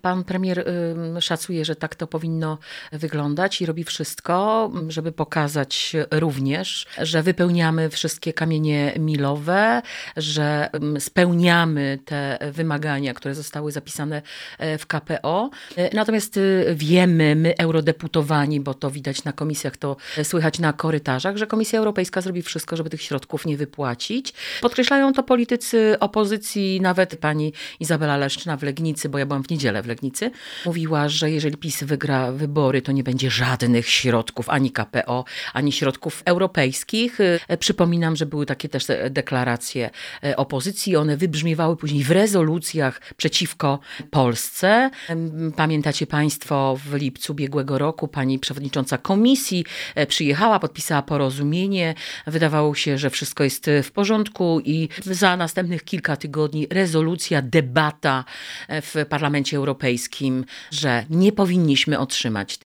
Pan premier szacuje, że tak to powinno wyglądać i robi wszystko, żeby pokazać również, że wypełniamy wszystkie kamienie milowe, że spełniamy te wymagania, które zostały zapisane w KPO. Natomiast wiemy, my eurodeputowani, bo to widać na komisjach, to słychać na korytarzach, że Komisja Europejska zrobi wszystko, żeby tych środków nie wypłacić. Podkreślają to politycy opozycji, nawet pani Izabela Leszczyna w Legnicy, bo ja byłam w niedzielę w Legnicy, mówiła, że jeżeli PiS wygra wybory, to nie będzie żadnych środków, ani KPO, ani środków europejskich. Przypominam, że były takie też deklaracje opozycji, one wybrzmiewały później w rezolucjach przeciwko Polsce. Pamiętacie państwo, w lipcu ubiegłego roku pani przewodnicząca komisji przyjechała, podpisała porozumienie. Wydawało się, że wszystko jest w porządku i za następnych kilka tygodni rezolucja, debata w Parlamencie Europejskim, że nie powinniśmy otrzymać